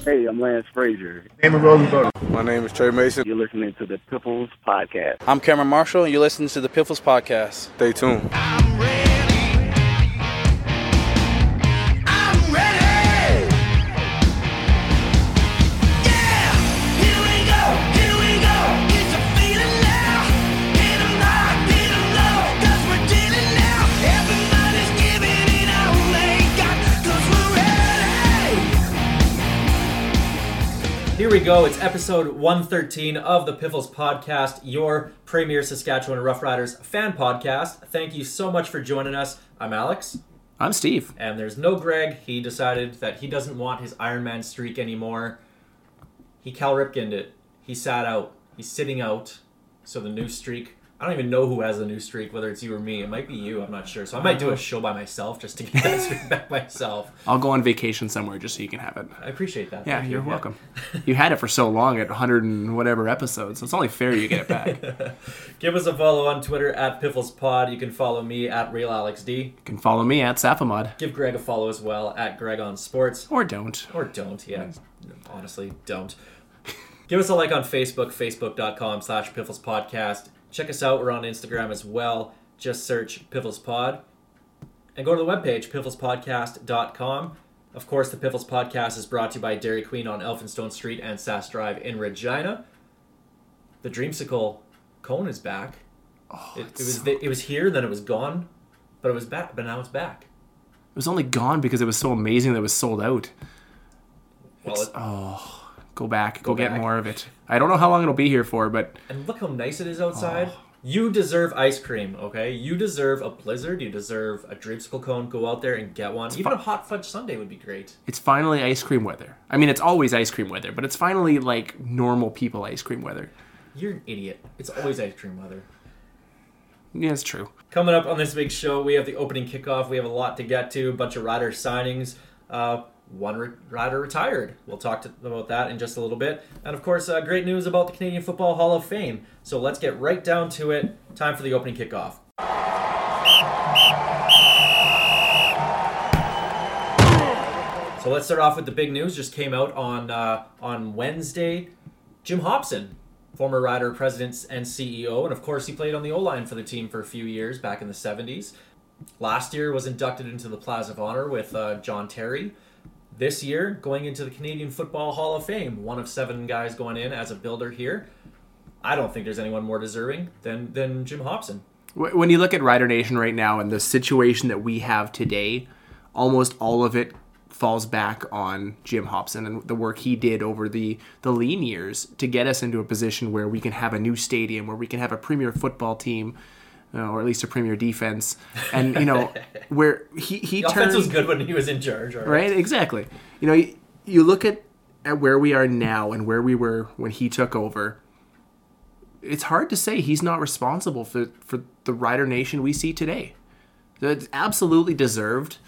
Hey, I'm Lance Frazier. My name is Trey Mason. You're listening to the Piffles Podcast. I'm Cameron Marshall, and you're listening to the Piffles Podcast. Stay tuned. I'm ready. Yeah, here we go. It's a feeling now. Get 'em high, get 'em low, 'cause we're dealing now. Everybody's giving it all they got, 'cause we're ready. Here we go. It's episode 113 of the Piffles Podcast, your premier Saskatchewan Roughriders fan podcast. Thank you so much for joining us. I'm Alex. I'm Steve. And there's no Greg. He decided that he doesn't want his Ironman streak anymore. He Cal Ripkened it. He sat out. He's sitting out. So the new streak, I don't even know who has the new streak, whether it's you or me. It might be you. I'm not sure. So I might do a show by myself just to get that streak back myself. I'll go on vacation somewhere just so you can have it. I appreciate that. Yeah, Thank you're you. welcome. You had it for so long at 100 and whatever episodes, so it's only fair you get it back. Give us a follow on Twitter at PifflesPod. You can follow me at RealAlexD. You can follow me at Safamod. Give Greg a follow as well at Greg on Sports. Or don't. Or don't, yeah. Honestly, don't. Give us a like on Facebook, facebook.com/PifflesPodcast. Check us out. We're on Instagram as well. Just search PifflesPod. And go to the webpage, pifflespodcast.com. Of course, the Piffles Podcast is brought to you by Dairy Queen on Elphinstone Street and Sass Drive in Regina. The Dreamsicle cone is back. It was here, then it was gone, but it was back. But now it's back. It was only gone because it was so amazing that it was sold out. Well, Go back. Go back. get more of it. I don't know how long it'll be here for, but and look how nice it is outside. You deserve ice cream, okay? You deserve a blizzard. You deserve a dreamsicle cone. Go out there and get one. Even a hot fudge sundae would be great. it's finally ice cream weather. I mean, it's always ice cream weather, but it's finally like normal people ice cream weather. You're an idiot. It's always ice cream weather. Yeah, it's true. Coming up on this big show, we have the opening kickoff. We have a lot to get to. A bunch of rider signings. One rider retired. We'll talk about that in just a little bit. And of course, great news about the Canadian Football Hall of Fame. So let's get right down to it. Time for the opening kickoff. So let's start off with the big news. Just came out on Wednesday. Jim Hopson, former rider, president, and CEO. And of course, he played on the O-line for the team for a few years back in the 70s. Last year was inducted into the Plaza of Honor with John Terry. This year, going into the Canadian Football Hall of Fame, one of 7 guys going in as a builder here. I don't think there's anyone more deserving than Jim Hopson. When you look at Rider Nation right now and the situation that we have today, almost all of it falls back on Jim Hopson and the work he did over the lean years to get us into a position where we can have a new stadium, where we can have a premier football team, or at least a premier defense, and where he The turned. offense was good when he was in charge, Right, exactly. You look at where we are now and where we were when he took over. It's hard to say he's not responsible for the Rider Nation we see today. So it's absolutely deserved.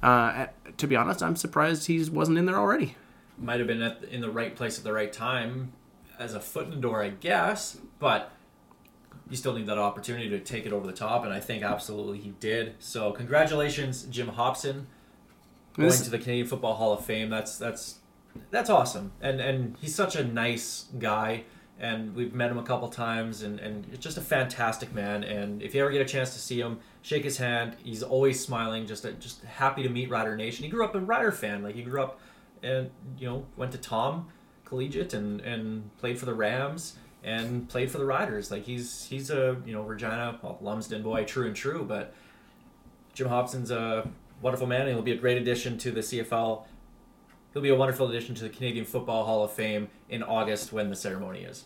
To be honest, I'm surprised he wasn't in there already. Might have been in the right place at the right time as a foot in the door, I guess, but you still need that opportunity to take it over the top, and I think absolutely he did. So congratulations, Jim Hopson, going to the Canadian Football Hall of Fame. That's awesome, and he's such a nice guy, and we've met him a couple times, and just a fantastic man. And if you ever get a chance to see him, shake his hand. He's always smiling, just happy to meet Rider Nation. He grew up a Rider fan. Like, he grew up and went to Tom Collegiate and played for the Rams and played for the Riders. Like, he's a Regina, Lumsden boy, true and true. But Jim Hopson's a wonderful man, and he'll be a great addition to the CFL. He'll be a wonderful addition to the Canadian Football Hall of Fame in August when the ceremony is.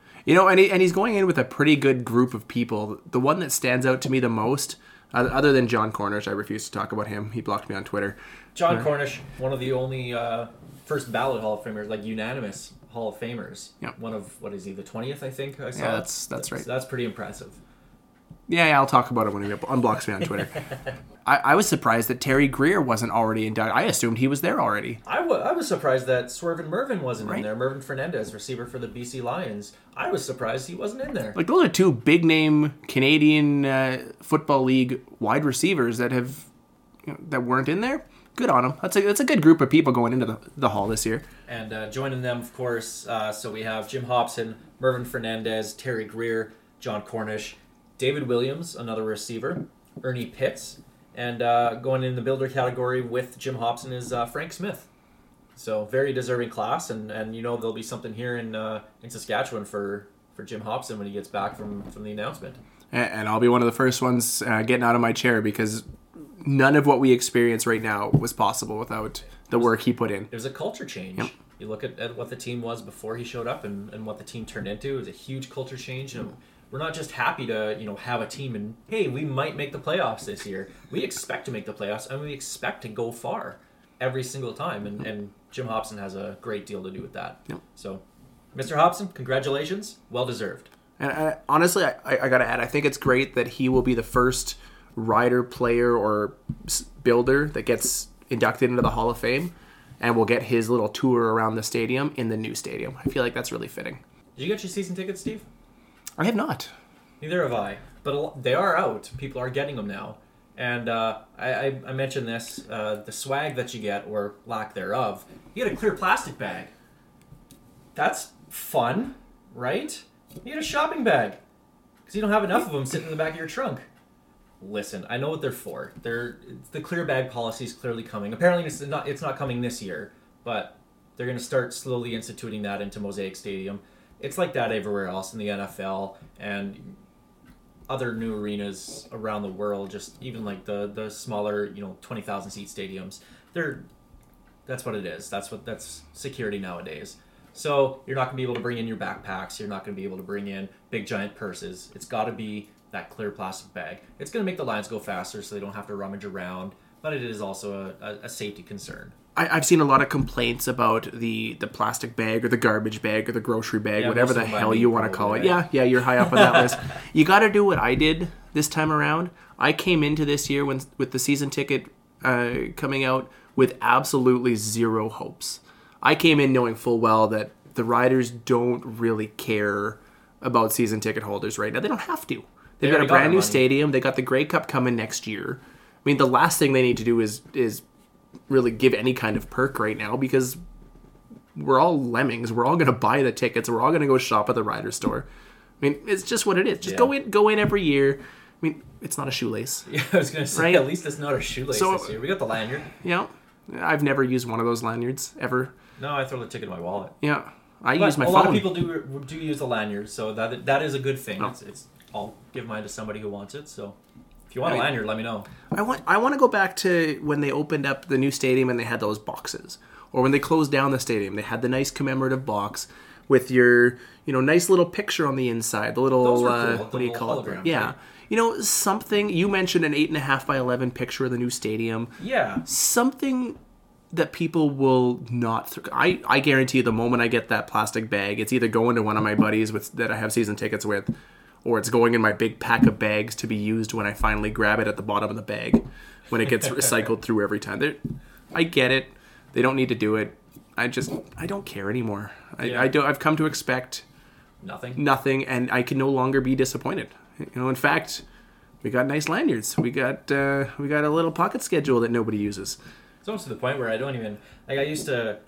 And he's going in with a pretty good group of people. The one that stands out to me the most, other than John Cornish, I refuse to talk about him. He blocked me on Twitter. John Cornish, one of the only first ballot Hall of Famers, like unanimous Hall of Famers. Yep. One of, what is he, the 20th, I think I saw? Yeah, that's right. That's pretty impressive. Yeah, I'll talk about it when he unblocks me on Twitter. I was surprised that Terry Greer wasn't already inducted. I assumed he was there already. I was surprised that Swervin Mervin wasn't Right. in there. Mervin Fernandez, receiver for the BC Lions. I was surprised he wasn't in there. Like, those are 2 big-name Canadian Football League wide receivers that have that weren't in there. good on them. That's a good group of people going into the hall this year. And joining them, of course, so we have Jim Hobson, Mervyn Fernandez, Terry Greer, John Cornish, David Williams, another receiver, Ernie Pitts, and going in the builder category with Jim Hobson is Frank Smith. So very deserving class, and there'll be something here in Saskatchewan for Jim Hobson when he gets back from the announcement. And I'll be one of the first ones getting out of my chair because none of what we experience right now was possible without the work he put in. It was a culture change. Yep. You look at what the team was before he showed up and what the team turned into. It was a huge culture change. And we're not just happy to have a team and, hey, we might make the playoffs this year. We expect to make the playoffs, and we expect to go far every single time. And Jim Hobson has a great deal to do with that. Yep. So, Mr. Hobson, congratulations. Well deserved. And honestly, I got to add, I think it's great that he will be the first rider, player, or builder that gets inducted into the Hall of Fame, and will get his little tour around the stadium in the new stadium. I feel like that's really fitting. Did you get your season tickets, Steve? I have not. Neither have I. But they are out. People are getting them now. And I mentioned this, the swag that you get, or lack thereof, you get a clear plastic bag. That's fun, right? You get a shopping bag because you don't have enough of them sitting in the back of your trunk. Listen, I know what they're for. The clear bag policy is clearly coming. Apparently, it's not coming this year, but they're going to start slowly instituting that into Mosaic Stadium. It's like that everywhere else in the NFL and other new arenas around the world. Just even like the smaller, 20,000 seat stadiums. That's what it is. That's security nowadays. So you're not going to be able to bring in your backpacks. You're not going to be able to bring in big giant purses. It's got to be that clear plastic bag. It's going to make the lines go faster so they don't have to rummage around, but it is also a safety concern. I've seen a lot of complaints about the plastic bag or the garbage bag or the grocery bag, whatever the hell you want to call it. Yeah, you're high up on that list. You got to do what I did this time around. I came into this year with the season ticket coming out with absolutely zero hopes. I came in knowing full well that the riders don't really care about season ticket holders right now. They don't have to. They've got a brand new stadium. They got the Grey Cup coming next year. I mean, the last thing they need to do is really give any kind of perk right now because we're all lemmings. We're all going to buy the tickets. We're all going to go shop at the rider store. I mean, it's just what it is. Just go in every year. I mean, it's not a shoelace. Yeah, I was going to say, right? At least it's not a shoelace this year. We got the lanyard. Yeah. I've never used one of those lanyards ever. No, I throw the ticket in my wallet. Yeah. I use my phone. A lot of people do use the lanyard, so that is a good thing. Oh. It's I'll give mine to somebody who wants it, so if you want a lanyard, let me know. I want to go back to when they opened up the new stadium and they had those boxes. Or when they closed down the stadium, they had the nice commemorative box with your, nice little picture on the inside. The little, those were cool. What do you call it? Yeah. Right? Something, you mentioned an 8.5 by 11 picture of the new stadium. Yeah. Something that people will not... I guarantee you the moment I get that plastic bag, it's either going to one of my buddies that I have season tickets with, or it's going in my big pack of bags to be used when I finally grab it at the bottom of the bag when it gets recycled through every time. I get it. They don't need to do it. I don't care anymore. I've come to expect nothing, and I can no longer be disappointed. In fact, we got nice lanyards. We got a little pocket schedule that nobody uses. It's almost to the point where I don't even... I used to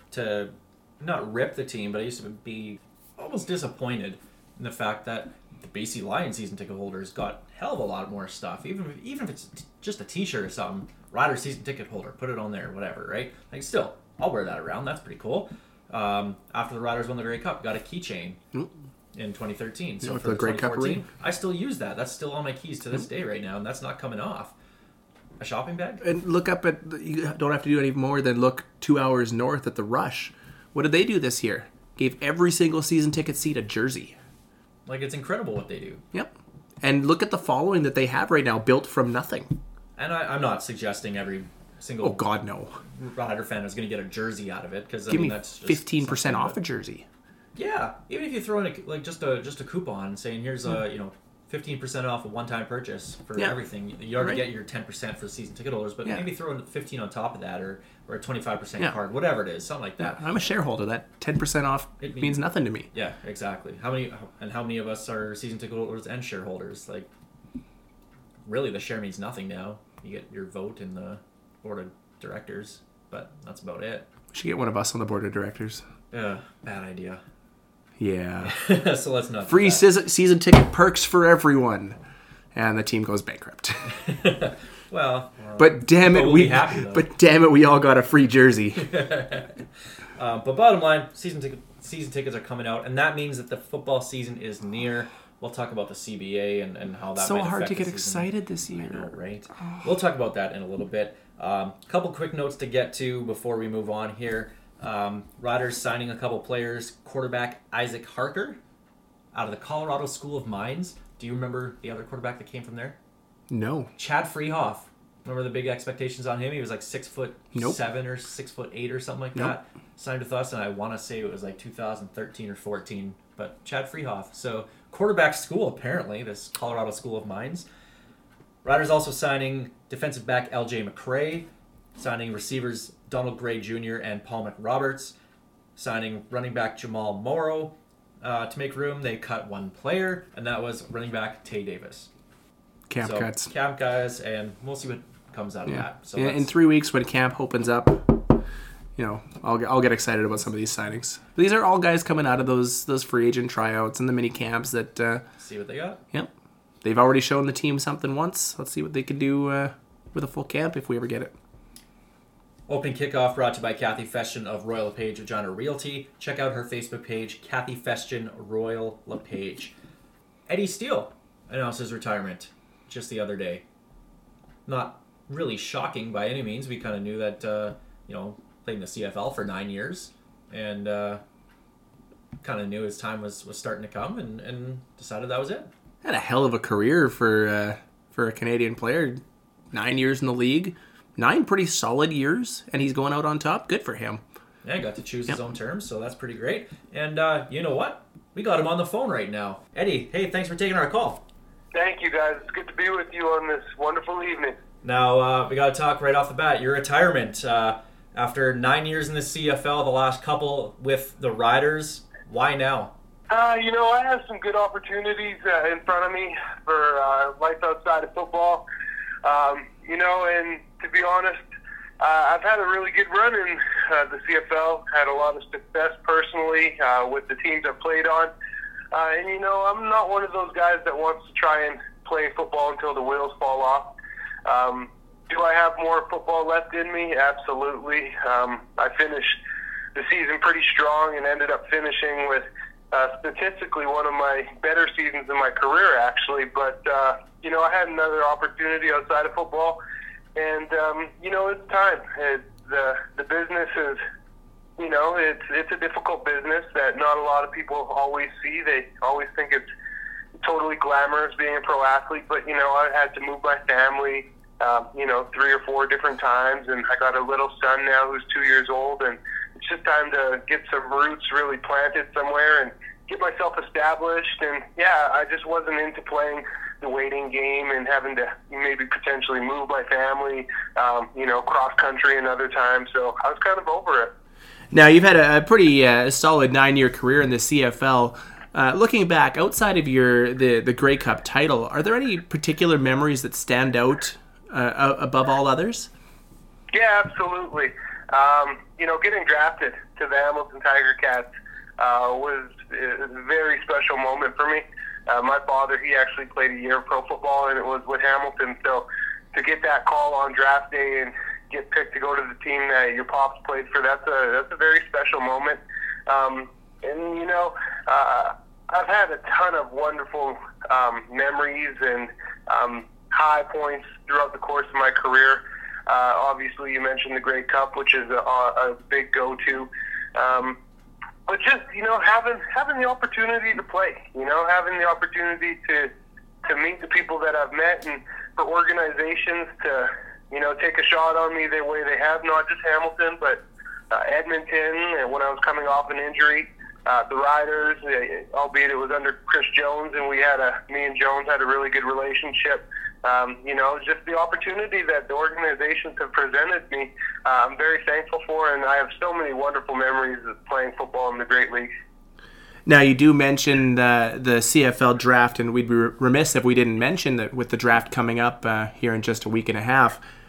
not rip the team, but I used to be almost disappointed in the fact that the BC Lions season ticket holders got a hell of a lot more stuff. Even if it's just a t-shirt or something, rider season ticket holder, put it on there, whatever, right? Still, I'll wear that around. That's pretty cool. After the Riders won the Grey Cup, got a keychain in 2013. So for the Grey Cup ring, I still use that. That's still on my keys to this day right now, and that's not coming off. A shopping bag? And look up at... You don't have to do any more than look 2 hours north at the Rush. What did they do this year? Gave every single season ticket seat a jersey. It's incredible what they do. Yep. And look at the following that they have right now, built from nothing. And I'm not suggesting every single... Oh, God, no. Rider fan is going to get a jersey out of it. Because Give me that's just 15% off a jersey. Yeah. Even if you throw in just a coupon saying, here's a, 15% off a one-time purchase for everything. You already get your 10% for the season ticket holders, but maybe throw in 15 on top of that, or a 25% card, whatever it is, something like that. Yeah, I'm a shareholder. That 10% off means nothing to me. Yeah, exactly. How many of us are season ticket holders and shareholders? Really, the share means nothing now. You get your vote in the board of directors, but that's about it. We should get one of us on the board of directors. Bad idea. Yeah. So let's not. Free season ticket perks for everyone. And the team goes bankrupt. But damn it, we all got a free jersey. But bottom line, season tickets are coming out, and that means that the football season is near. We'll talk about the CBA and how that. So might hard affect to get the season. excited this year. I know, right? We'll talk about that in a little bit. Couple quick notes to get to before we move on here. Riders signing a couple players. Quarterback Isaac Harker out of the Colorado School of Mines. Do you remember the other quarterback that came from there? No. Chad Freehoff. Remember the big expectations on him? He was like 6'7" Nope. or 6'8" or something like that. Signed with us, and I want to say it was like 2013 or 14. But Chad Freehoff. So quarterback school, apparently, this Colorado School of Mines. Riders also signing defensive back L.J. McCray, signing receivers Donald Gray Jr. and Paul McRoberts, signing running back Jamal Morrow. To make room, they cut one player, and that was running back Tay Davis. Camp cuts. Camp guys, and we'll see what comes out of that. So in 3 weeks when camp opens up, I'll get excited about some of these signings. These are all guys coming out of those free agent tryouts and the mini camps that. See what they got. Yep, they've already shown the team something once. Let's see what they can do with a full camp if we ever get it. Opening kickoff brought to you by Kathy Festian of Royal LePage Regina Realty. Check out her Facebook page, Kathy Festian Royal LePage. Eddie Steele announced his retirement just the other day. Not really shocking by any means. We kind of knew that, played in the CFL for 9 years, and kind of knew his time was starting to come, and decided that was it. Had a hell of a career for a Canadian player. 9 years in the league. 9 pretty solid years, and he's going out on top. Good for him. Yeah, he got to choose his own terms, so that's pretty great. And you know what? We got him on the phone right now. Eddie, hey, thanks for taking our call. Thank you, guys. It's good to be with you on this wonderful evening. Now, we got to talk right off the bat. Your retirement. After 9 years in the CFL, the last couple with the Riders, why now? I have some good opportunities in front of me for life outside of football. And to be honest, I've had a really good run in the CFL. Had a lot of success personally with the teams I've played on. I'm not one of those guys that wants to try and play football until the wheels fall off. Do I have more football left in me? Absolutely. I finished the season pretty strong and ended up finishing with statistically one of my better seasons in my career, actually. But, I had another opportunity outside of football. And, it's time. The business is, it's a difficult business that not a lot of people always see. They always think it's totally glamorous being a pro athlete. But, I had to move my family, 3 or 4 different times. And I got a little son now who's 2 years old. And it's just time to get some roots really planted somewhere and get myself established. And, I just wasn't into playing the waiting game and having to maybe potentially move my family, cross country another time. So I was kind of over it. Now, you've had a pretty solid 9-year career in the CFL. Looking back, outside of the Grey Cup title, are there any particular memories that stand out above all others? Yeah, absolutely. Getting drafted to the Hamilton Tiger Cats was a very special moment for me. My father, he actually played a year of pro football, and it was with Hamilton. So to get that call on draft day and get picked to go to the team that your pops played for, that's a very special moment. I've had a ton of wonderful memories and high points throughout the course of my career. Obviously, you mentioned the Grey Cup, which is a big go-to. But just, having the opportunity to play, having the opportunity to meet the people that I've met, and for organizations to, take a shot on me the way they have, not just Hamilton, but Edmonton, when I was coming off an injury, the Riders, albeit it was under Chris Jones, and me and Jones had a really good relationship. Just the opportunity that the organizations have presented me, I'm very thankful for, and I have so many wonderful memories of playing football in the Great League. Now, you do mention the CFL draft, and we'd be remiss if we didn't mention that with the draft coming up here in just a week and a half.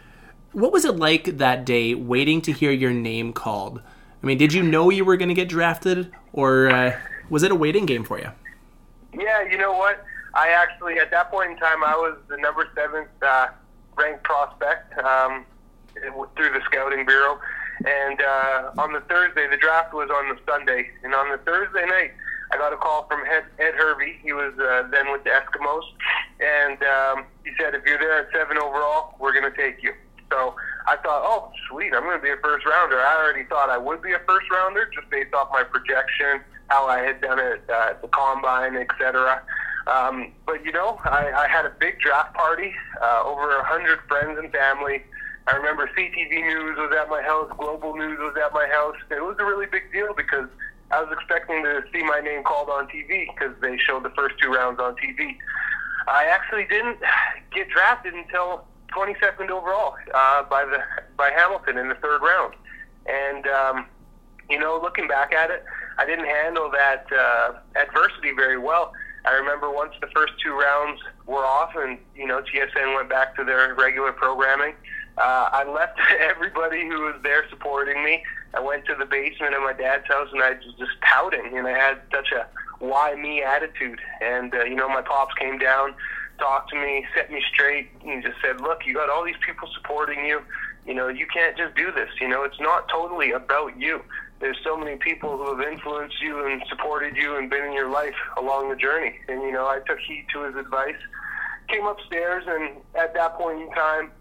What was it like that day, waiting to hear your name called? I mean, did you know you were going to get drafted, or was it a waiting game for you? Yeah, you know what? I actually, at that point in time, I was the number 7th ranked prospect through the Scouting Bureau. And on the Thursday, the draft was on the Sunday. And on the Thursday night, I got a call from Ed Hervey. He was then with the Eskimos. And he said, if you're there at 7 overall, we're going to take you. So I thought, oh, sweet, I'm going to be a first rounder. I already thought I would be a first rounder just based off my projection, how I had done it at the combine, etc. But, you know, I had a big draft party, over 100 friends and family. I remember CTV News was at my house, Global News was at my house. It was a really big deal because I was expecting to see my name called on TV because they showed the first 2 rounds on TV. I actually didn't get drafted until 22nd overall by Hamilton in the 3rd round. And, you know, looking back at it, I didn't handle that adversity very well. I remember once the first 2 rounds were off and, you know, TSN went back to their regular programming, I left everybody who was there supporting me. I went to the basement of my dad's house and I was just pouting, and I had such a why me attitude. And, you know, my pops came down, talked to me, set me straight, and just said, look, you got all these people supporting you. You know, you can't just do this. You know, it's not totally about you. There's so many people who have influenced you and supported you and been in your life along the journey. And, you know, I took heed to his advice, came upstairs, and at that point in time,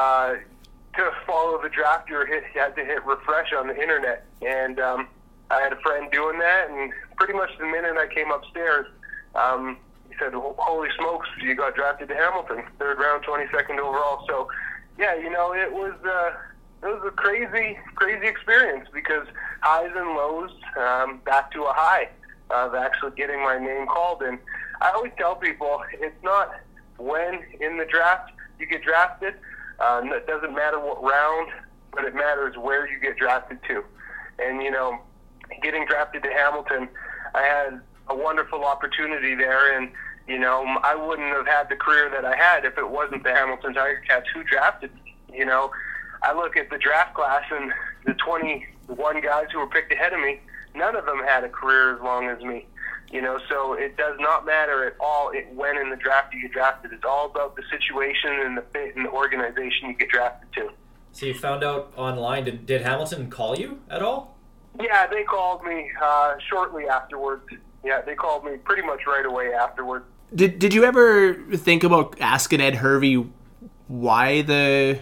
to follow the draft, you had to hit refresh on the internet. And I had a friend doing that, and pretty much the minute I came upstairs, he said, holy smokes, you got drafted to Hamilton, 3rd round, 22nd overall. So, yeah, you know, it was a crazy experience because highs and lows, back to a high of actually getting my name called. And I always tell people, it's not when in the draft you get drafted. It doesn't matter what round, but it matters where you get drafted to. And, you know, getting drafted to Hamilton, I had a wonderful opportunity there. And, you know, I wouldn't have had the career that I had if it wasn't the Hamilton Tiger Cats who drafted me. You know, I look at the draft class and the 21 guys who were picked ahead of me, none of them had a career as long as me. You know, so it does not matter at all when in the draft you get drafted. It's all about the situation and the fit and the organization you get drafted to. So you found out online. Did Hamilton call you at all? Yeah, they called me shortly afterwards. Yeah, they called me pretty much right away afterwards. Did you ever think about asking Ed Hervey why the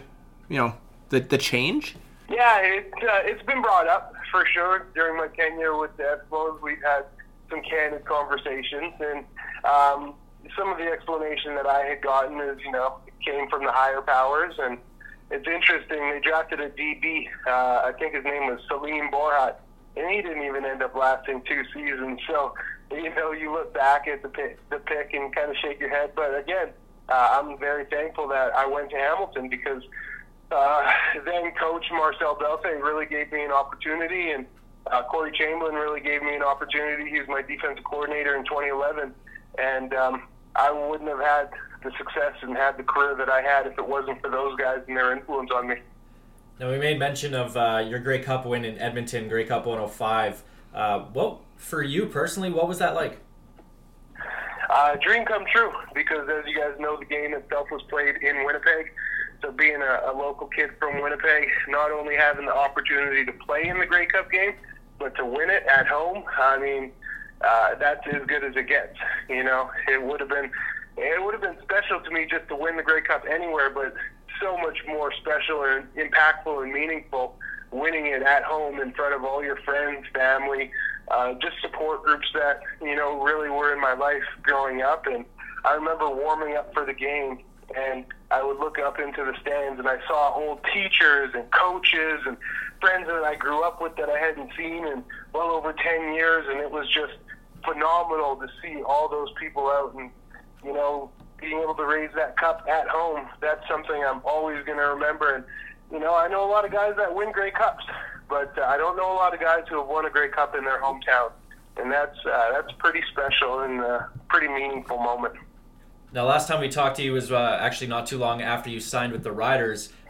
change? Yeah, it's been brought up for sure during my tenure with the Eskimos. We've had some candid conversations, and some of the explanation that I had gotten is, you know, it came from the higher powers. And it's interesting, they drafted a DB, I think his name was Salim Borhat, and he didn't even end up lasting 2 seasons. So, you know, you look back at the pick and kind of shake your head. But again, I'm very thankful that I went to Hamilton because then Coach Marcel Belfay really gave me an opportunity, and Corey Chamberlain really gave me an opportunity. He was my defensive coordinator in 2011, and I wouldn't have had the success and had the career that I had if it wasn't for those guys and their influence on me. Now, we made mention of your Grey Cup win in Edmonton, Grey Cup 105. Well, for you personally, what was that like? Dream come true, because as you guys know, the game itself was played in Winnipeg. So being a local kid from Winnipeg, not only having the opportunity to play in the Grey Cup game, but to win it at home, I mean, that's as good as it gets. You know, it would have been special to me just to win the Grey Cup anywhere, but so much more special and impactful and meaningful winning it at home in front of all your friends, family, just support groups that, you know, really were in my life growing up. And I remember warming up for the game, and I would look up into the stands and I saw old teachers and coaches and friends that I grew up with that I hadn't seen in well over 10 years. And it was just phenomenal to see all those people out, and, you know, being able to raise that cup at home. That's something I'm always going to remember. And, you know, I know a lot of guys that win Grey Cups, but I don't know a lot of guys who have won a Grey Cup in their hometown. And that's pretty special and a pretty meaningful moment. Now, last time we talked to you was actually not too long after you signed with the Riders.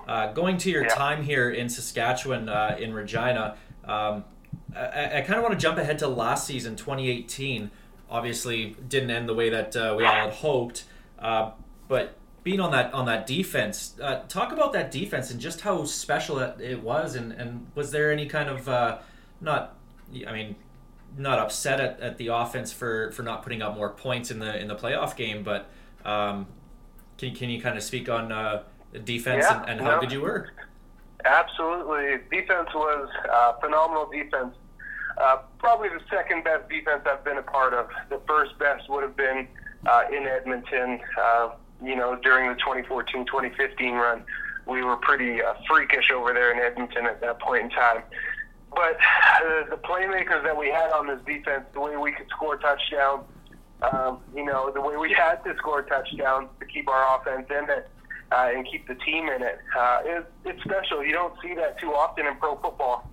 Going to your time here in Saskatchewan, in Regina, I kind of want to jump ahead to last season, 2018. Obviously, didn't end the way that we all had hoped, but being on that defense, talk about that defense and just how special it was, and was there any kind of not upset at the offense for not putting up more points in the playoff game, but can you kind of speak on the defense and how good you were? Absolutely. Defense was phenomenal defense. Probably the second best defense I've been a part of. The first best would have been in Edmonton, during the 2014-2015 run. We were pretty freakish over there in Edmonton at that point in time. But the playmakers that we had on this defense, the way we could score touchdowns, the way we had to score touchdowns to keep our offense in it and keep the team in it, it's special. You don't see that too often in pro football.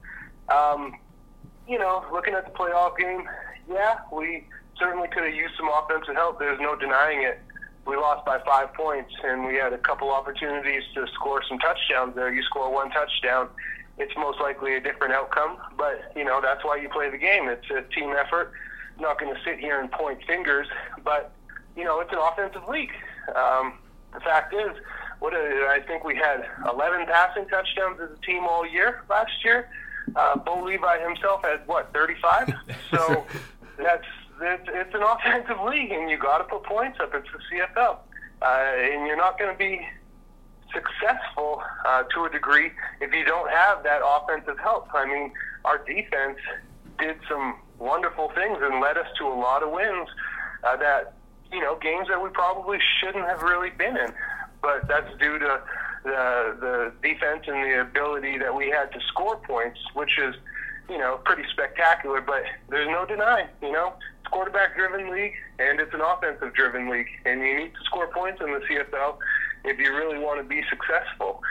Looking at the playoff game, we certainly could have used some offensive help. There's no denying it. We lost by 5 points, and we had a couple opportunities to score some touchdowns there. You score one touchdown, it's most likely a different outcome. But, that's why you play the game. It's a team effort. I'm not going to sit here and point fingers, but, it's an offensive league. The fact is, I think we had 11 passing touchdowns as a team all year last year. Bo Levi himself had, 35? So it's an offensive league, and you got to put points up. It's the CFL. And you're not going to be successful to a degree if you don't have that offensive help. I mean, our defense did some wonderful things and led us to a lot of wins games that we probably shouldn't have really been in. But that's due to the defense and the ability that we had to score points, which is, pretty spectacular. But there's no denying, it's a quarterback-driven league, and it's an offensive-driven league. And you need to score points in the CFL if you really want to be successful.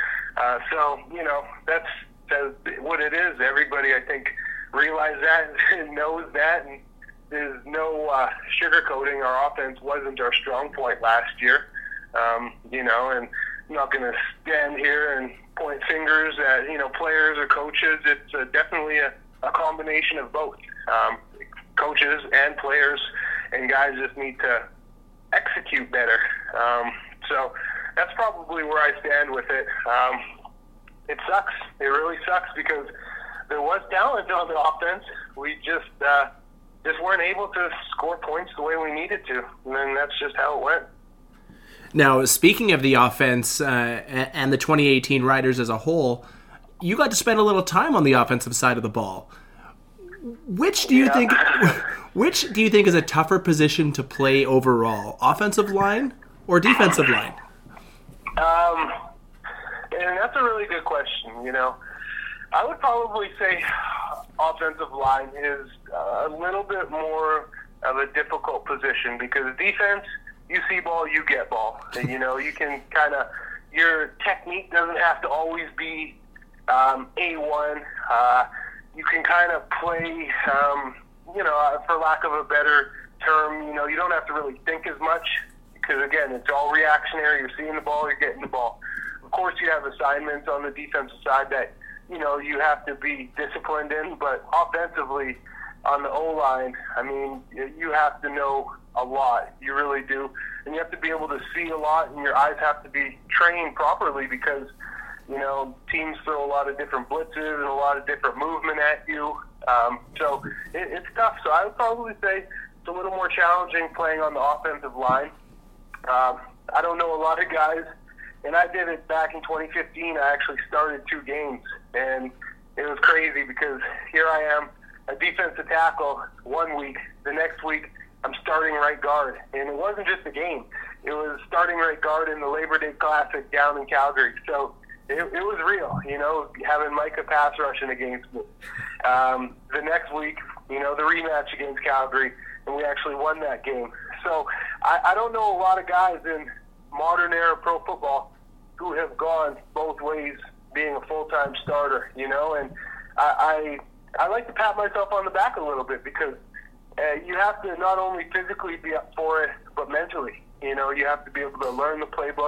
That's what it is. Everybody, I think, realizes that and knows that, and there's no sugarcoating. Our offense wasn't our strong point last year, and I'm not going to stand here and point fingers at, players or coaches. It's definitely a combination of both. Coaches and players and guys just need to execute better. So that's probably where I stand with it. It sucks. It really sucks because there was talent on the offense. We just weren't able to score points the way we needed to. And then that's just how it went. Now, speaking of the offense and the 2018 Riders as a whole, you got to spend a little time on the offensive side of the ball. Which do you think is a tougher position to play overall, offensive line or defensive line? And that's a really good question. I would probably say offensive line is a little bit more of a difficult position because defense, you see ball, you get ball. And, you can your technique doesn't have to always be A1. You can kind of play, for lack of a better term, you don't have to really think as much because, again, it's all reactionary. You're seeing the ball, you're getting the ball. Of course, you have assignments on the defensive side that, you have to be disciplined in, but offensively on the O-line, I mean, you have to know a lot. You really do. And you have to be able to see a lot, and your eyes have to be trained properly because, teams throw a lot of different blitzes and a lot of different movement at you. So it's tough. So I would probably say it's a little more challenging playing on the offensive line. I don't know a lot of guys, and I did it back in 2015. I actually started 2 games, and it was crazy because here I am, a defensive tackle 1 week. The next week, I'm starting right guard. And it wasn't just a game. It was starting right guard in the Labor Day Classic down in Calgary. So it was real, having Micah pass rushing against me. The next week, the rematch against Calgary, and we actually won that game. So I don't know a lot of guys in modern era pro football who have gone both ways being a full-time starter, and I like to pat myself on the back a little bit because you have to not only physically be up for it, but mentally. You have to be able to learn the playbook.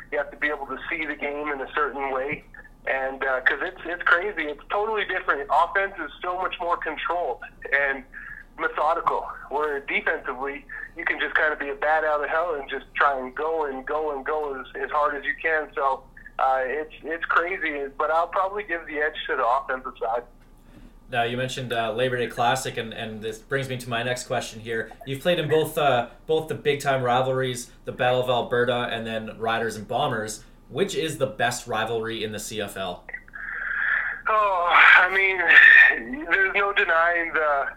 You have to be able to see the game in a certain way. And because it's crazy. It's totally different. Offense is so much more controlled and methodical, where defensively you can just kind of be a bat out of hell and just try and go as hard as you can. So it's crazy, but I'll probably give the edge to the offensive side. Now, you mentioned Labor Day Classic, and this brings me to my next question here. You've played in both the big-time rivalries, the Battle of Alberta, and then Riders and Bombers. Which is the best rivalry in the CFL? Oh, I mean, there's no denying the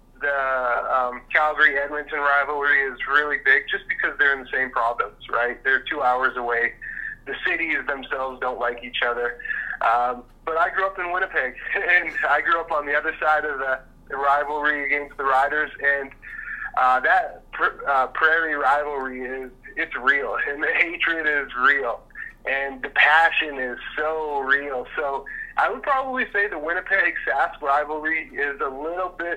Calgary-Edmonton rivalry is really big just because they're in the same province, right? They're 2 hours away. The cities themselves don't like each other. But I grew up in Winnipeg, and I grew up on the other side of the rivalry against the Riders, and that prairie rivalry it's real, and the hatred is real, and the passion is so real. So I would probably say the Winnipeg-Sask rivalry is a little bit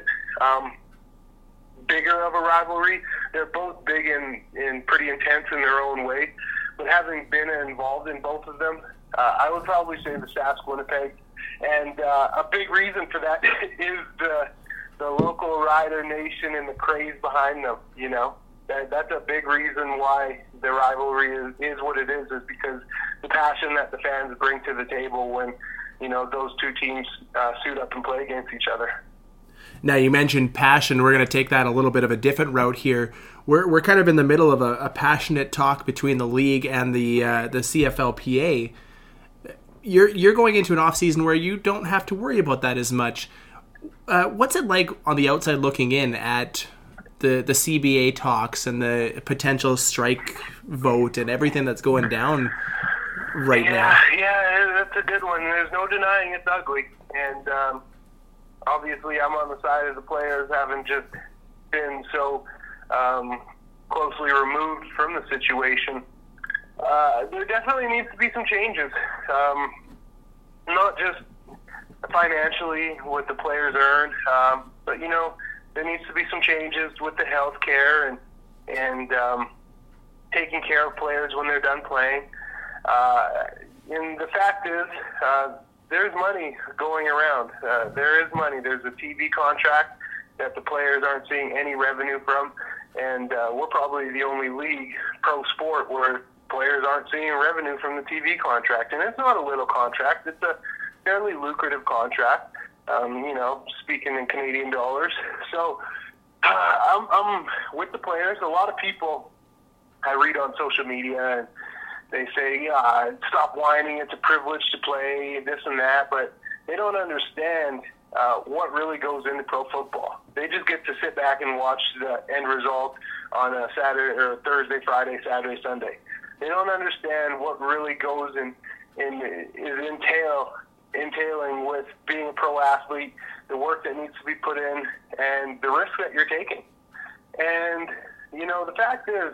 bigger of a rivalry. They're both big and pretty intense in their own way, but having been involved in both of them, I would probably say the Sask-Winnipeg. And a big reason for that is the local Rider Nation and the craze behind them. You know, that's a big reason why the rivalry is what it is because the passion that the fans bring to the table when, you know, those two teams suit up and play against each other. Now, you mentioned passion. We're going to take that a little bit of a different route here. We're kind of in the middle of a passionate talk between the league and the CFLPA. You're going into an off-season where you don't have to worry about that as much. What's it like on the outside looking in at the CBA talks and the potential strike vote and everything that's going down right now? Yeah, that's a good one. There's no denying it's ugly. And obviously I'm on the side of the players, having just been so closely removed from the situation. There definitely needs to be some changes, not just financially what the players earn, but, you know, there needs to be some changes with the health care and taking care of players when they're done playing. And the fact is, there's money going around. There is money. There's a TV contract that the players aren't seeing any revenue from, and we're probably the only league, pro sport, where players aren't seeing revenue from the TV contract. And it's not a little contract. It's a fairly lucrative contract, you know, speaking in Canadian dollars. So I'm with the players. A lot of people I read on social media, and they say, stop whining, it's a privilege to play, this and that. But they don't understand what really goes into pro football. They just get to sit back and watch the end result on a Saturday or Thursday, Friday, Saturday, Sunday. They don't understand what really goes in is entailing with being a pro athlete, the work that needs to be put in, and the risk that you're taking. And, you know, the fact is,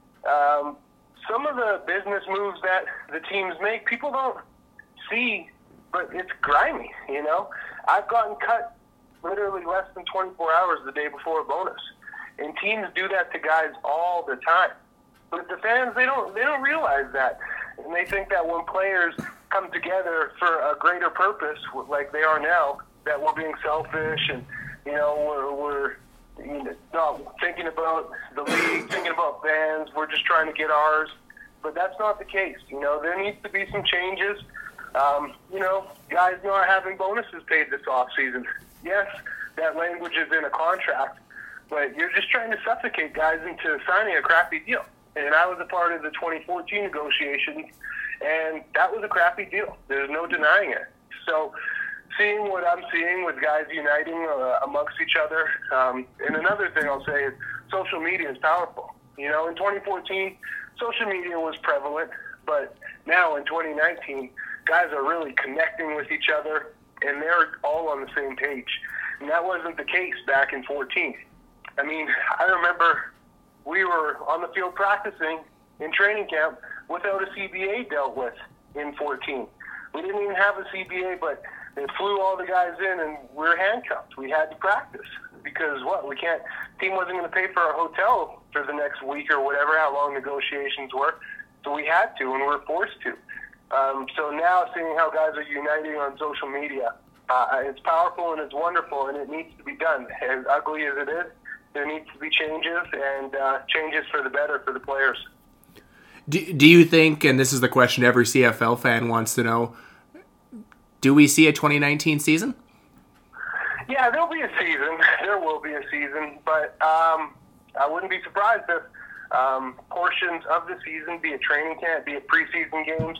some of the business moves that the teams make, people don't see, but it's grimy, you know. I've gotten cut literally less than 24 hours the day before a bonus. And teams do that to guys all the time. But the fans, they don't realize that. And they think that when players come together for a greater purpose, like they are now, that we're being selfish and, you know, we're not thinking about the league, thinking about fans. We're just trying to get ours. But that's not the case. You know, there needs to be some changes. You know, guys not having bonuses paid this offseason. Yes, that language is in a contract, but you're just trying to suffocate guys into signing a crappy deal. And I was a part of the 2014 negotiations, and that was a crappy deal. There's no denying it. So seeing what I'm seeing with guys uniting amongst each other, and another thing I'll say is social media is powerful. You know, in 2014, social media was prevalent, but now in 2019, guys are really connecting with each other, and they're all on the same page. And that wasn't the case back in 14. I mean, I remember we were on the field practicing in training camp without a CBA dealt with in 14. We didn't even have a CBA, but they flew all the guys in, and we were handcuffed. We had to practice because team wasn't going to pay for our hotel for the next week or whatever, how long negotiations were. So we had to, and we were forced to. So now seeing how guys are uniting on social media, it's powerful and it's wonderful, and it needs to be done. As ugly as it is, there needs to be changes, and changes for the better for the players. Do you think, and this is the question every CFL fan wants to know, do we see a 2019 season? Yeah, there'll be a season. There will be a season, but I wouldn't be surprised if portions of the season, be it training camp, be it preseason games,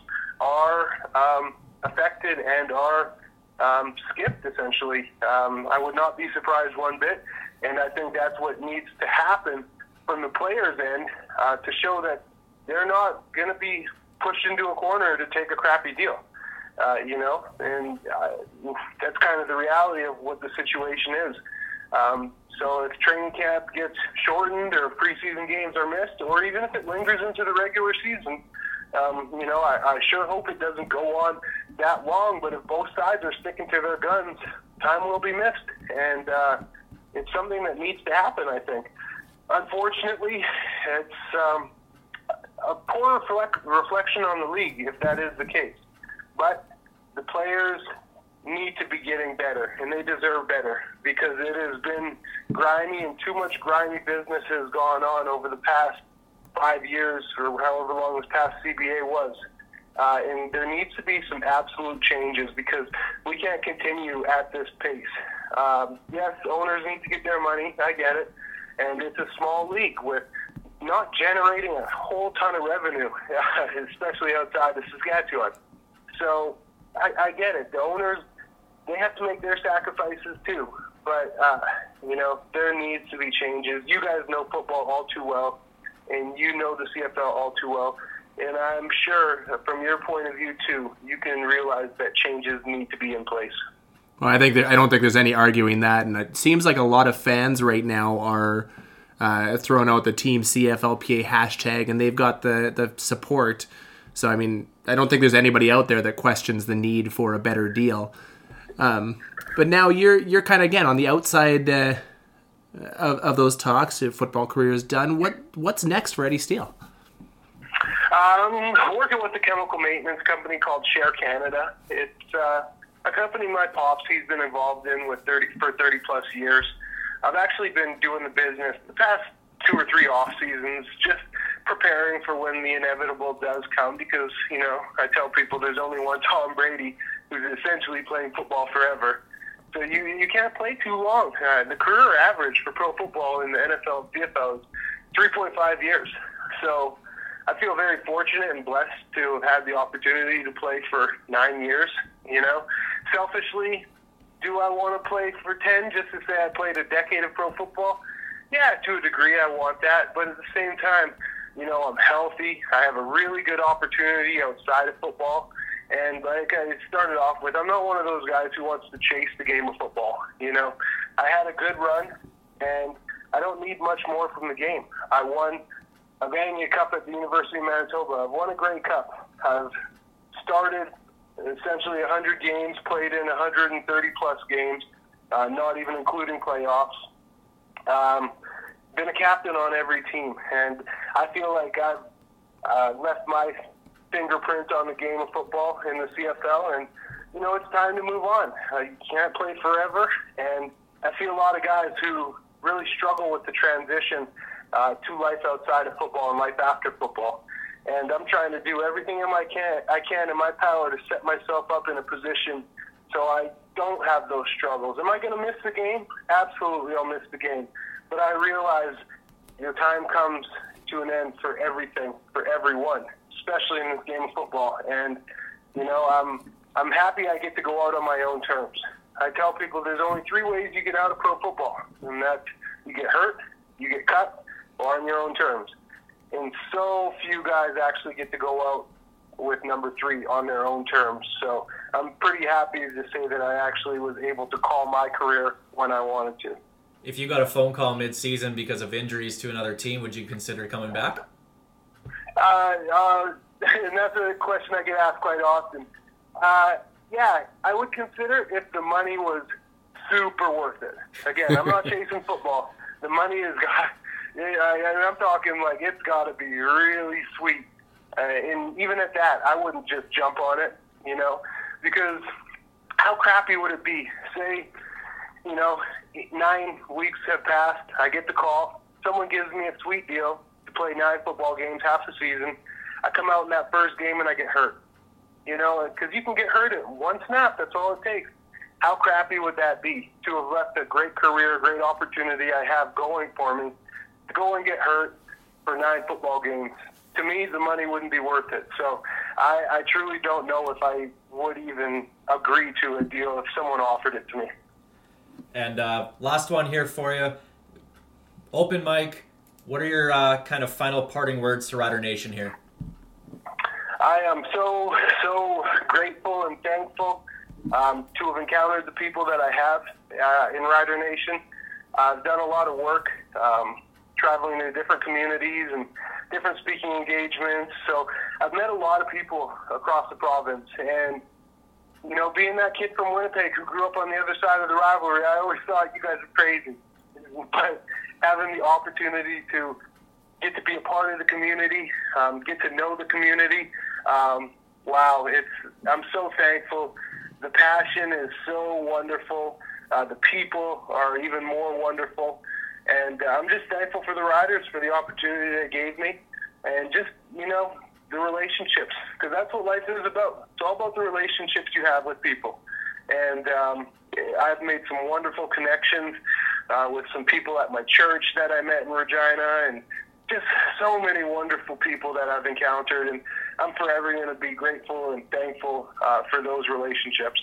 are affected and are skipped, essentially. I would not be surprised one bit, and I think that's what needs to happen from the players' end to show that they're not going to be pushed into a corner to take a crappy deal. And that's kind of the reality of what the situation is. So if training camp gets shortened or preseason games are missed, or even if it lingers into the regular season, I sure hope it doesn't go on that long, but if both sides are sticking to their guns, time will be missed. And it's something that needs to happen, I think. Unfortunately, it's a poor reflection on the league if that is the case. But the players need to be getting better, and they deserve better, because it has been grimy, and too much grimy business has gone on over the past 5 years, or however long this past CBA was. And there needs to be some absolute changes, because we can't continue at this pace. Yes, owners need to get their money, I get it, and it's a small league with not generating a whole ton of revenue, especially outside of Saskatchewan. So I get it. The owners, they have to make their sacrifices too. But, there needs to be changes. You guys know football all too well, and you know the CFL all too well. And I'm sure from your point of view too, you can realize that changes need to be in place. Well, I don't think there's any arguing that. And it seems like a lot of fans right now are throwing out the Team CFLPA hashtag, and they've got the support. So, I mean, I don't think there's anybody out there that questions the need for a better deal. But now you're kind of, again, on the outside of those talks. If football career is done, what's next for Eddie Steele? Working with a chemical maintenance company called Share Canada. It's a company my pops, he's been involved in for 30 plus years. I've actually been doing the business the past 2 or 3 off seasons, just preparing for when the inevitable does come, because, I tell people there's only one Tom Brady who's essentially playing football forever. So you can't play too long. The career average for pro football in the NFL and CFL is 3.5 years. So I feel very fortunate and blessed to have had the opportunity to play for 9 years. Selfishly, do I want to play for 10 just to say I played a decade of pro football? Yeah, to a degree I want that, but at the same time, I'm healthy. I have a really good opportunity outside of football, and like I started off with, I'm not one of those guys who wants to chase the game of football. I had a good run, and I don't need much more from the game. I won a Vanier Cup at the University of Manitoba. I've won a Grey Cup. I've started essentially 100 games, played in 130-plus games, not even including playoffs. Been a captain on every team, and I feel like I've left my fingerprint on the game of football in the CFL, and, it's time to move on. You can't play forever, and I see a lot of guys who really struggle with the transition to life outside of football and life after football. And I'm trying to do everything I can in my power to set myself up in a position so I don't have those struggles. Am I going to miss the game? Absolutely, I'll miss the game. But I realize time comes to an end for everything, for everyone, especially in this game of football. And, I'm happy I get to go out on my own terms. I tell people there's only 3 ways you get out of pro football, and that's you get hurt, you get cut, or on your own terms. And so few guys actually get to go out with number 3 on their own terms. So I'm pretty happy to say that I actually was able to call my career when I wanted to. If you got a phone call mid-season because of injuries to another team, would you consider coming back? And that's a question I get asked quite often. Yeah, I would consider if the money was super worth it. Again, I'm not chasing football. The money is got, and I'm talking like it's got to be really sweet And even at that, I wouldn't just jump on it, you know, because how crappy would it be? Say, you know, 9 weeks have passed, I get the call, someone gives me a sweet deal to play 9 football games, half the season. I come out in that first game and I get hurt, you know, because you can get hurt at one snap. That's all it takes. How crappy would that be to have left a great career, great opportunity I have going for me to go and get hurt for 9 football games? To me, the money wouldn't be worth it. So I truly don't know if I would even agree to a deal if someone offered it to me. And last one here for you. Open mic. What are your kind of final parting words to Rider Nation here? I am so grateful and thankful to have encountered the people that I have in Rider Nation. I've done a lot of work traveling to different communities and different speaking engagements. So I've met a lot of people across the province. And, you know, being that kid from Winnipeg who grew up on the other side of the rivalry, I always thought you guys were crazy. But having the opportunity to get to be a part of the community, get to know the community, wow, I'm so thankful. The passion is so wonderful. The people are even more wonderful. And I'm just thankful for the Riders for the opportunity they gave me. And just, you know, the relationships, because that's what life is about. It's all about the relationships you have with people. And I've made some wonderful connections with some people at my church that I met in Regina, and just so many wonderful people that I've encountered. And I'm forever going to be grateful and thankful for those relationships.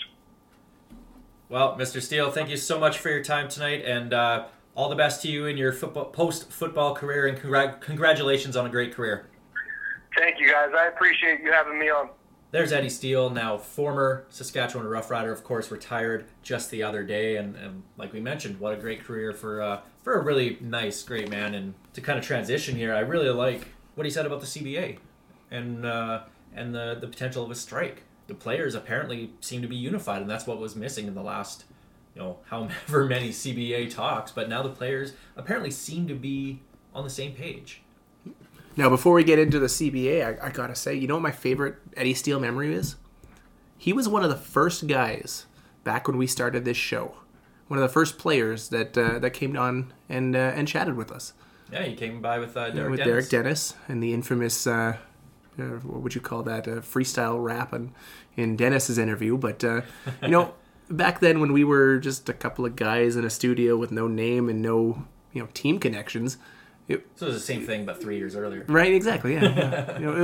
Well, Mr. Steele, thank you so much for your time tonight, and all the best to you in your post-football career, and congratulations on a great career. Thank you, guys. I appreciate you having me on. There's Eddie Steele, now former Saskatchewan Rough Rider, of course, retired just the other day, and like we mentioned, what a great career for a really nice, great man. And to kind of transition here, I really like what he said about the CBA and the potential of a strike. The players apparently seem to be unified, and that's what was missing in the last, you know, however many CBA talks. But now the players apparently seem to be on the same page. Now, before we get into the CBA, I gotta say, you know what my favorite Eddie Steele memory is? He was one of the first guys back when we started this show. One of the first players that came on and chatted with us. Yeah, he came by with Derek Dennis. Derek Dennis and the infamous, what would you call that, freestyle rap in Dennis's interview. But, you know, back then when we were just a couple of guys in a studio with no name and no, you know, team connections. So it was the same thing, but 3 years earlier. Right, exactly, yeah. You know,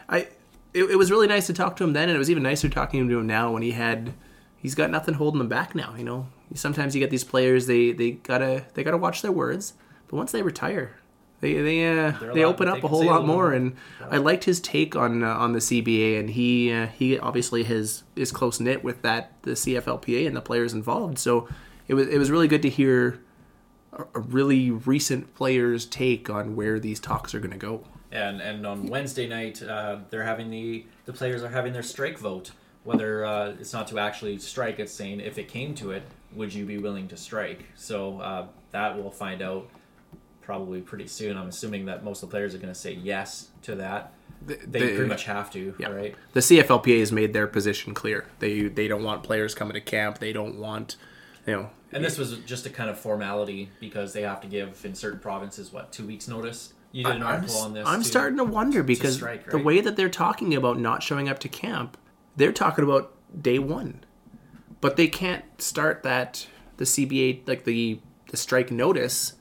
it was really nice to talk to him then, and it was even nicer talking to him now when he's got nothing holding him back now. You know, sometimes you get these players, they gotta watch their words, but once they retire, they open up a whole lot more. And I liked his take on the CBA, and he obviously is close knit with the CFLPA and the players involved. So it was really good to hear a really recent player's take on where these talks are going to go. And on Wednesday night, they're having the players are having their strike vote. Whether it's not to actually strike, it's saying if it came to it, would you be willing to strike? So that we'll find out probably pretty soon. I'm assuming that most of the players are going to say yes to that. They pretty much have to, yeah. Right? The CFLPA has made their position clear. They don't want players coming to camp. They don't want, you know. And this was just a kind of formality because they have to give in certain provinces 2 weeks notice. You did an article on this. I'm starting to wonder because strike, right? The way that they're talking about not showing up to camp, they're talking about day one, but they can't start the CBA, like the strike notice,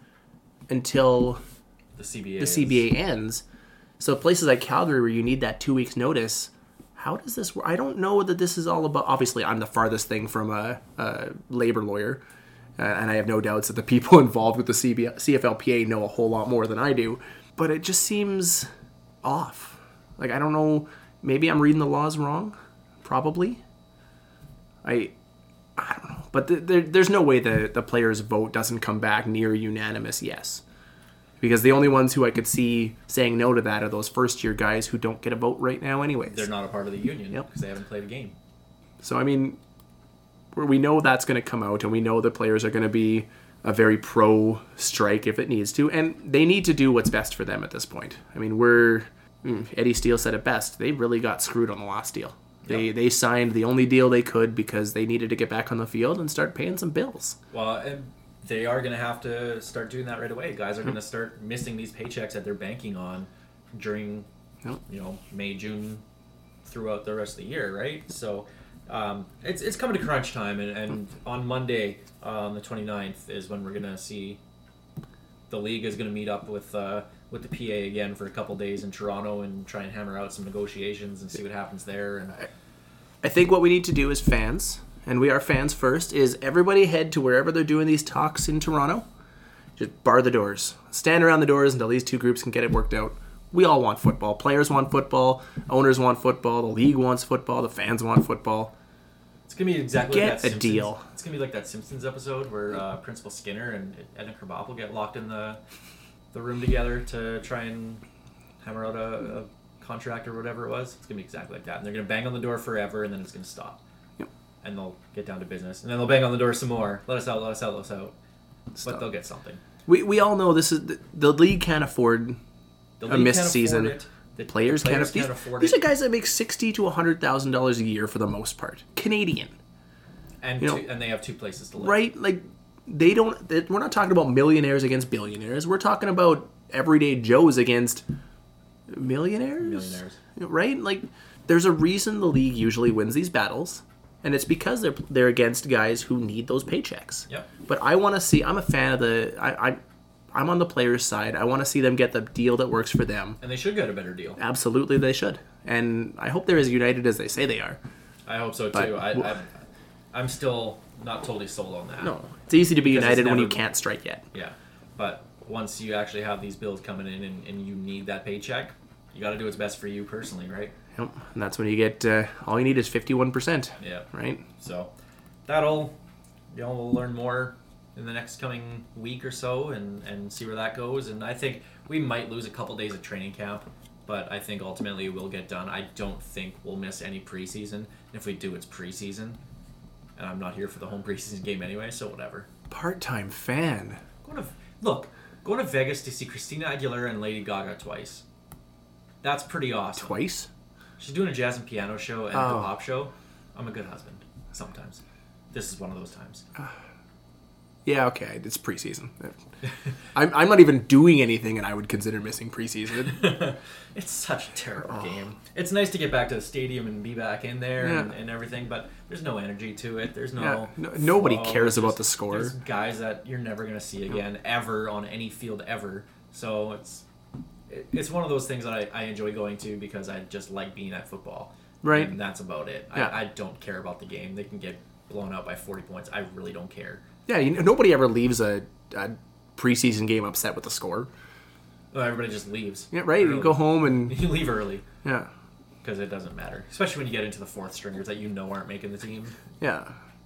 until the CBA ends. So places like Calgary where you need that 2 weeks notice, how does this work? I don't know that this is all about. Obviously, I'm the farthest thing from a labor lawyer, and I have no doubts that the people involved with the CFLPA know a whole lot more than I do. But it just seems off. Like, I don't know. Maybe I'm reading the laws wrong. Probably. I don't know. But there's no way the players' vote doesn't come back near unanimous yes. Because the only ones who I could see saying no to that are those first-year guys who don't get a vote right now anyways. They're not a part of the union because they haven't played a game. So, I mean, we know that's going to come out, and we know the players are going to be a very pro-strike if it needs to, and they need to do what's best for them at this point. I mean, we're Eddie Steele said it best. They really got screwed on the last deal. They signed the only deal they could because they needed to get back on the field and start paying some bills. Well, and they are going to have to start doing that right away. Guys are going to start missing these paychecks that they're banking on during, May, June, throughout the rest of the year, right? So it's coming to crunch time, and on Monday, on the 29th, is when we're going to see the league is going to meet up with the PA again for a couple days in Toronto and try and hammer out some negotiations and see what happens there. And I think what we need to do as fans, and we are fans first, is everybody head to wherever they're doing these talks in Toronto. Just bar the doors. Stand around the doors until these two groups can get it worked out. We all want football. Players want football. Owners want football. The league wants football. The fans want football. it's going to be exactly like that Get a Simpsons. deal. It's going to be like that Simpsons episode where Principal Skinner and Edna Krabappel get locked in the room together to try and hammer out a contract or whatever it was. It's going to be exactly like that. And they're going to bang on the door forever, and then it's going to stop. Yep. And they'll get down to business. And then they'll bang on the door some more. Let us out, let us out, let us out. Stop. But they'll get something. We all know this is the league can't afford The a league missed can't afford season. it. The Players can't afford These are guys that make $60,000 to $100,000 a year for the most part. Canadian. And, and they have two places to live. Right? Like, we're not talking about millionaires against billionaires. We're talking about everyday Joes against millionaires. Right? Like, there's a reason the league usually wins these battles, and it's because they're against guys who need those paychecks. Yep. But I want to see. I'm a fan of I'm on the players' side. I want to see them get the deal that works for them. And they should get a better deal. Absolutely, they should. And I hope they're as united as they say they are. I hope so But- too. I'm still not totally sold on that. No, it's easy to be Because it's united when you never- can't strike yet. Yeah, but once you actually have these bills coming in and you need that paycheck, you got to do what's best for you personally, right? Yep. And that's when you get all you need is 51%. Yeah. Right. So that'll, we'll learn more in the next coming week or so and see where that goes. And I think we might lose a couple days of training camp, but I think ultimately it will get done. I don't think we'll miss any preseason. And if we do, it's preseason. And I'm not here for the home preseason game anyway, so whatever. Part-time fan. Going to Vegas to see Christina Aguilera and Lady Gaga twice. That's pretty awesome. Twice? She's doing a jazz and piano show and a Oh. pop show. I'm a good husband. Sometimes. This is one of those times. Yeah, okay. It's preseason. I'm not even doing anything, and I would consider missing preseason. It's such a terrible game. It's nice to get back to the stadium and be back in there and everything, but there's no energy to it. There's no... Nobody flow. cares It's about just- the score. There's guys that you're never going to see again, ever, on any field, ever. So it's one of those things that I enjoy going to because I just like being at football. Right. And that's about it. Yeah. I don't care about the game. They can get blown out by 40 points. I really don't care. Yeah, nobody ever leaves a preseason game upset with the score. Well, everybody just leaves. Yeah, right. Early. You go home and You leave early yeah, because it doesn't matter, especially when you get into the fourth stringers that aren't making the team. yeah.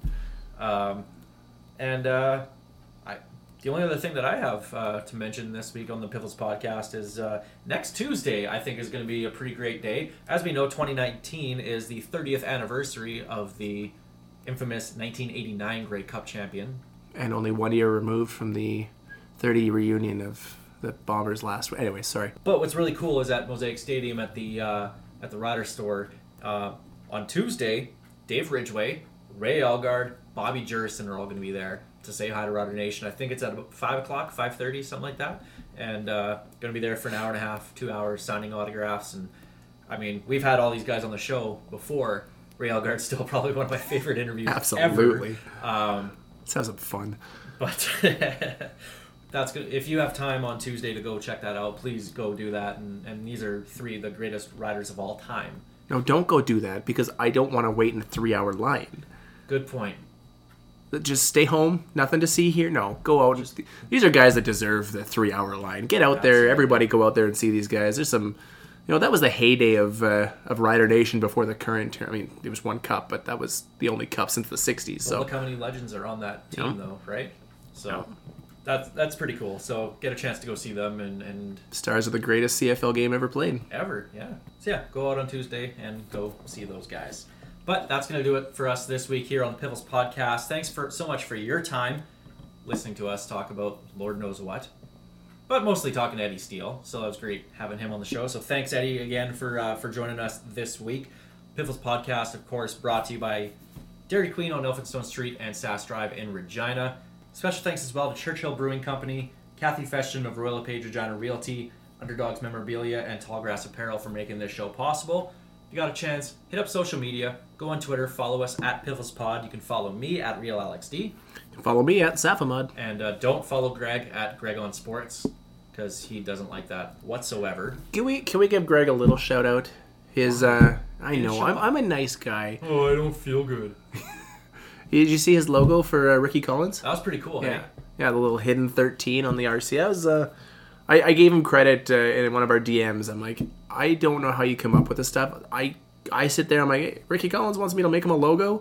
The only other thing that I have to mention this week on the Piffles podcast is next Tuesday, I think, is going to be a pretty great day. As we know, 2019 is the 30th anniversary of the infamous 1989 Grey Cup champion. And only 1 year removed from the 30 reunion of the Bombers last. Anyway, sorry. But what's really cool is at Mosaic Stadium at the Rider store on Tuesday, Dave Ridgway, Ray Algard, Bobby Jurison are all going to be there to say hi to Rider Nation. I think it's at about 5 o'clock, 5:30, something like that. And going to be there for an hour and a half, 2 hours, signing autographs. And I mean, we've had all these guys on the show before. Ray Algard's still probably one of my favorite interviews Absolutely. ever. Sounds like fun. But that's good. If you have time on Tuesday to go check that out, please go do that. And these are three of the greatest riders of all time. No, don't go do that because I don't want to wait in a 3-hour line. Good point. Just stay home. Nothing to see here. No, go out. These are guys that deserve the 3-hour line. Get out there. Absolutely. Everybody go out there and see these guys. There's some, that was the heyday of Rider Nation before the current. I mean, it was one cup, but that was the only cup since the 60s. Well, So look how many legends are on that team, though, right? So that's pretty cool. So get a chance to go see them and Stars are the greatest CFL game ever played. ever, yeah. So yeah, go out on Tuesday and go see those guys. But that's going to do it for us this week here on the Piffles Podcast. Thanks so much for your time listening to us talk about Lord knows what. but mostly talking to Eddie Steele. So that was great having him on the show. So thanks, Eddie, again for joining us this week. Piffles Podcast, of course, brought to you by Dairy Queen on Elphinstone Street and Sass Drive in Regina. Special thanks as well to Churchill Brewing Company, Kathy Feshton of Royal LePage Regina Realty, Underdogs Memorabilia, and Tallgrass Apparel for making this show possible. If you got a chance, hit up social media. Go on Twitter, follow us at PifflesPod. You can follow me at RealAlexD. You can follow me at Safamud. And don't follow Greg at Greg on Sports, because he doesn't like that whatsoever. Can we give Greg a little shout out? His I know I'm a nice guy. Oh, I don't feel good. Did you see his logo for Ricky Collins? That was pretty cool. Yeah, Hey? yeah, the little hidden 13 on the RC. That was I gave him credit in one of our DMs. I'm like, I don't know how you come up with this stuff. I sit there. I'm like, hey, Ricky Collins wants me to make him a logo.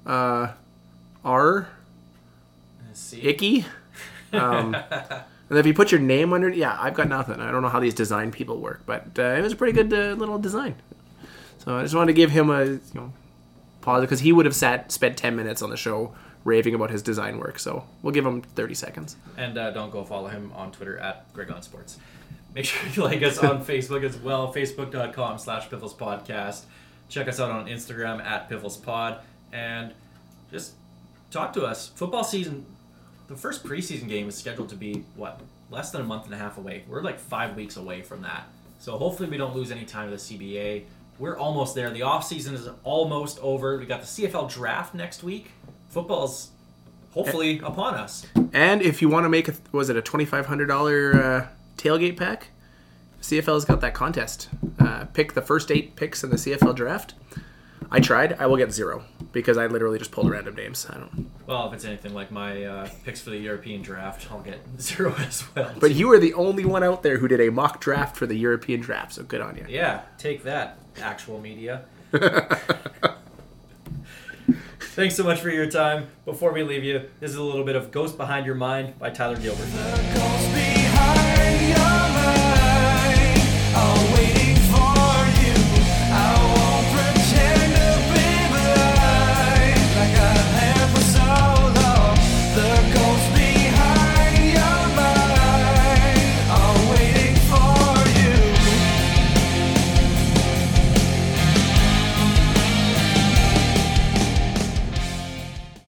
R. Icky. And if you put your name under it, yeah, I've got nothing. I don't know how these design people work, but it was a pretty good little design. So I just wanted to give him a pause, because he would have spent 10 minutes on the show raving about his design work. So we'll give him 30 seconds. And don't go follow him on Twitter at Greg on Sports. Make sure you like us on Facebook as well, facebook.com/PifflesPodcast. Check us out on Instagram at PifflesPod. And just talk to us. Football season, the first preseason game is scheduled to be, less than a month and a half away. We're like 5 weeks away from that. So hopefully we don't lose any time to the CBA. We're almost there. The off season is almost over. We got the CFL draft next week. Football's hopefully upon us. And if you want to make a $2,500 tailgate pack, CFL's got that contest. Pick the first 8 picks in the CFL draft. I tried. I will get 0 because I literally just pulled random names. I don't. Well, if it's anything like my picks for the European draft, I'll get 0 as well. But you were the only one out there who did a mock draft for the European draft, so good on you. Yeah, take that, actual media. Thanks so much for your time. Before we leave you, this is a little bit of Ghost Behind Your Mind by Tyler Gilbert.